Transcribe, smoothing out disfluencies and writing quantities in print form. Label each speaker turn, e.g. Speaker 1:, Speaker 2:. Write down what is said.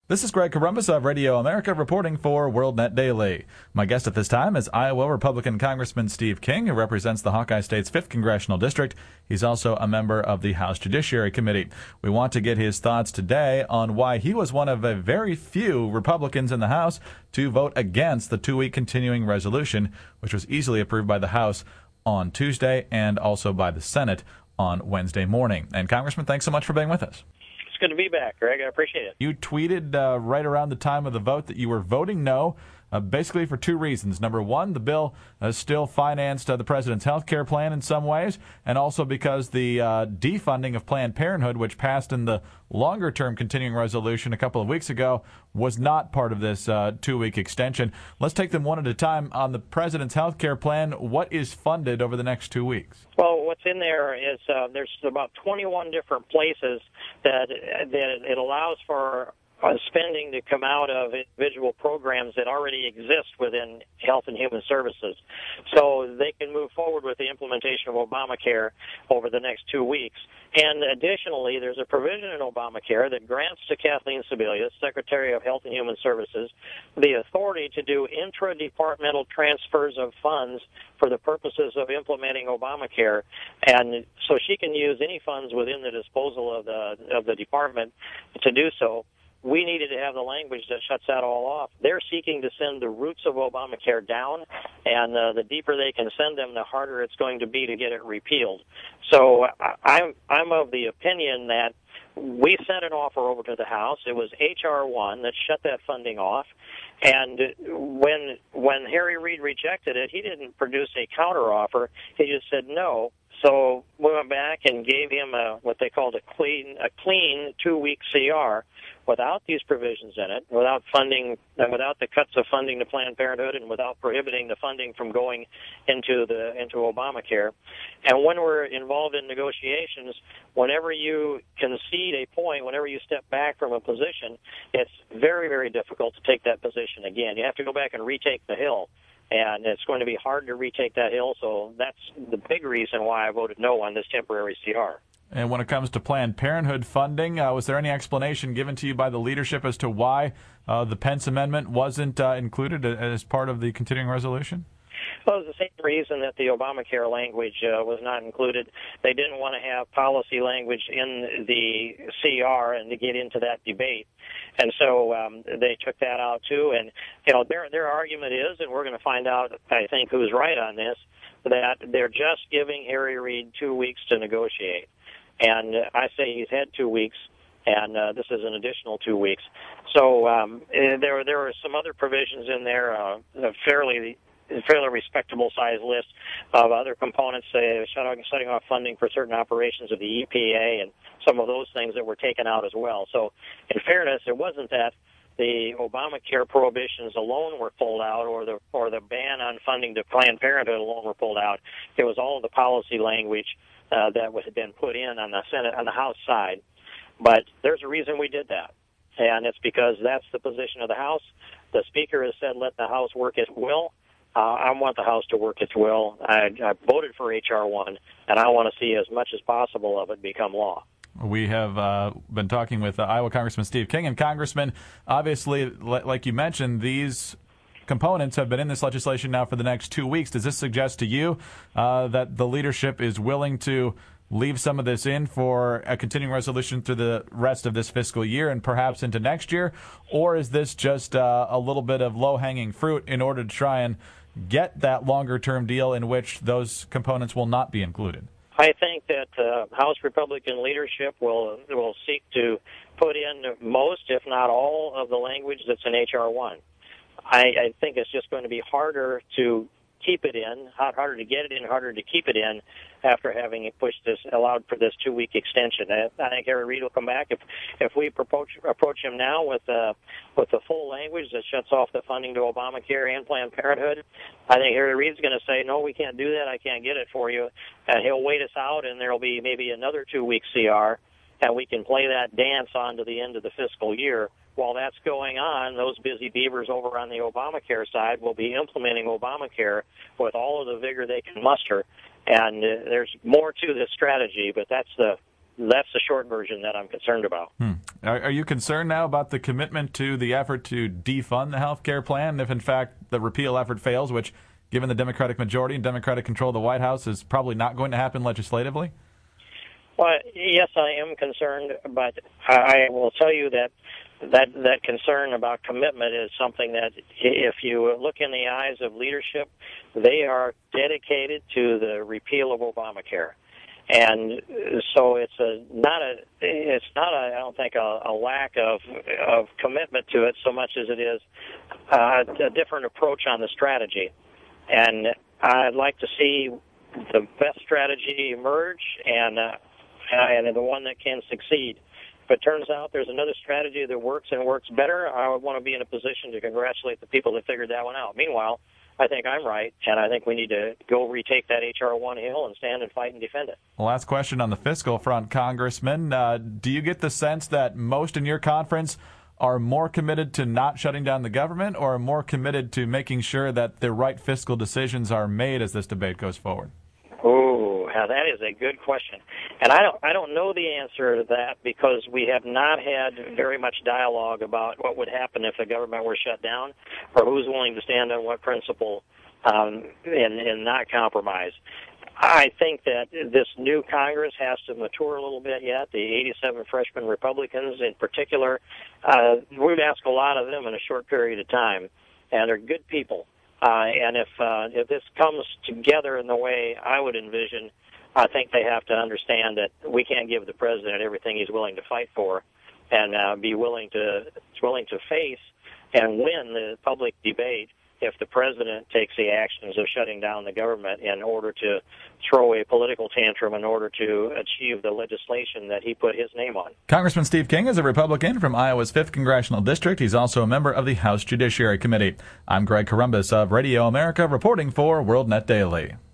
Speaker 1: This is Greg Columbus of Radio America reporting for WorldNet Daily. My guest at this time is Iowa Republican Congressman Steve King, who represents the Hawkeye State's 5th Congressional District. He's also a member of the House Judiciary Committee. We want to get his thoughts today on why he was one of a very few Republicans in the House to vote against the 2-week continuing resolution, which was easily approved by the House on Tuesday and also by the Senate on Wednesday morning. And Congressman, thanks so much for being with us.
Speaker 2: It's good to be back, Greg. I appreciate it.
Speaker 1: You tweeted right around the time of the vote that you were voting no, basically for two reasons. Number one, the bill still financed the president's health care plan in some ways, and also because the defunding of Planned Parenthood, which passed in the longer-term continuing resolution a couple of weeks ago, was not part of this 2-week extension. Let's take them one at a time. On the president's health care plan, what is funded over the next 2 weeks?
Speaker 2: Well, what's in there is there's about 21 different places that it allows for spending to come out of individual programs that already exist within Health and Human Services. So they can move forward with the implementation of Obamacare over the next 2 weeks. And additionally, there's a provision in Obamacare that grants to Kathleen Sebelius, Secretary of Health and Human Services, the authority to do intra-departmental transfers of funds for the purposes of implementing Obamacare. And so she can use any funds within the disposal of the department to do so. We needed to have the language that shuts that all off. They're seeking to send the roots of Obamacare down, and the deeper they can send them, the harder it's going to be to get it repealed. So I'm of the opinion that we sent an offer over to the House. It was H.R. 1 that shut that funding off. And when Harry Reid rejected it, he didn't produce a counteroffer. He just said no. So we went back and gave him what they called a clean 2-week CR without these provisions in it, without funding, without the cuts of funding to Planned Parenthood, and without prohibiting the funding from going into Obamacare. And when we're involved in negotiations, whenever you concede a point, whenever you step back from a position, it's very, very difficult to take that position again. You have to go back and retake the hill. And it's going to be hard to retake that hill, so that's the big reason why I voted no on this temporary CR.
Speaker 1: And when it comes to Planned Parenthood funding, was there any explanation given to you by the leadership as to why the Pence amendment wasn't included as part of the continuing resolution?
Speaker 2: Well, it was the same reason that the Obamacare language was not included. They didn't want to have policy language in the CR and to get into that debate. And so they took that out, too. And, you know, their argument is, and we're going to find out, I think, who's right on this, that they're just giving Harry Reid 2 weeks to negotiate. And I say he's had 2 weeks, and this is an additional 2 weeks. So there are some other provisions in there, a fairly respectable size list of other components, shutting off funding for certain operations of the EPA and some of those things that were taken out as well. So in fairness, it wasn't that the Obamacare prohibitions alone were pulled out or the ban on funding to Planned Parenthood alone were pulled out. It was all of the policy language that had been put in on the Senate, on the House side. But there's a reason we did that, and it's because that's the position of the House. The Speaker has said let the House work its will. I want the House to work its will. I voted for H.R. 1, and I want to see as much as possible of it become law.
Speaker 1: We have been talking with Iowa Congressman Steve King. And Congressman, obviously, like you mentioned, these components have been in this legislation now for the next 2 weeks. Does this suggest to you that the leadership is willing to leave some of this in for a continuing resolution through the rest of this fiscal year and perhaps into next year? Or is this just a little bit of low-hanging fruit in order to try and get that longer-term deal in which those components will not be included?
Speaker 2: I think that House Republican leadership will seek to put in most, if not all, of the language that's in H.R. 1. I think it's just going to be harder to keep it in, harder to get it in, harder to keep it in after having it allowed for this 2-week extension. I think Harry Reid will come back if we approach him now with the full language that shuts off the funding to Obamacare and Planned Parenthood. I think Harry Reid's going to say, no, we can't do that. I can't get it for you. And he'll wait us out, and there will be maybe another 2-week CR, and we can play that dance on to the end of the fiscal year. While that's going on, those busy beavers over on the Obamacare side will be implementing Obamacare with all of the vigor they can muster. And there's more to this strategy, but that's the that's the short version that I'm concerned about.
Speaker 1: Are you concerned now about the commitment to the effort to defund the health care plan if, in fact, the repeal effort fails, which, given the Democratic majority and Democratic control of the White House, is probably not going to happen legislatively?
Speaker 2: Well, yes, I am concerned, but I will tell you that concern about commitment is something that, if you look in the eyes of leadership, they are dedicated to the repeal of Obamacare. And so it's not I don't think a lack of commitment to it so much as it is a different approach on the strategy. And I'd like to see the best strategy emerge and the one that can succeed. If it turns out there's another strategy that works and works better, I would want to be in a position to congratulate the people that figured that one out. Meanwhile, I think I'm right, and I think we need to go retake that H.R. 1 hill and stand and fight and defend it.
Speaker 1: Last question on the fiscal front, Congressman. Do you get the sense that most in your conference are more committed to not shutting down the government or are more committed to making sure that the right fiscal decisions are made as this debate goes forward?
Speaker 2: Oh, that is a good question. And I don't know the answer to that because we have not had very much dialogue about what would happen if the government were shut down or who's willing to stand on what principle and not compromise. I think that this new Congress has to mature a little bit yet. The 87 freshman Republicans in particular, we've asked a lot of them in a short period of time, and they're good people. And if this comes together in the way I would envision, I think they have to understand that we can't give the president everything he's willing to fight for, and be willing to face and win the public debate if the president takes the actions of shutting down the government in order to throw a political tantrum in order to achieve the legislation that he put his name on.
Speaker 1: Congressman Steve King is a Republican from Iowa's 5th Congressional District. He's also a member of the House Judiciary Committee. I'm Greg Corombos of Radio America reporting for WorldNet Daily.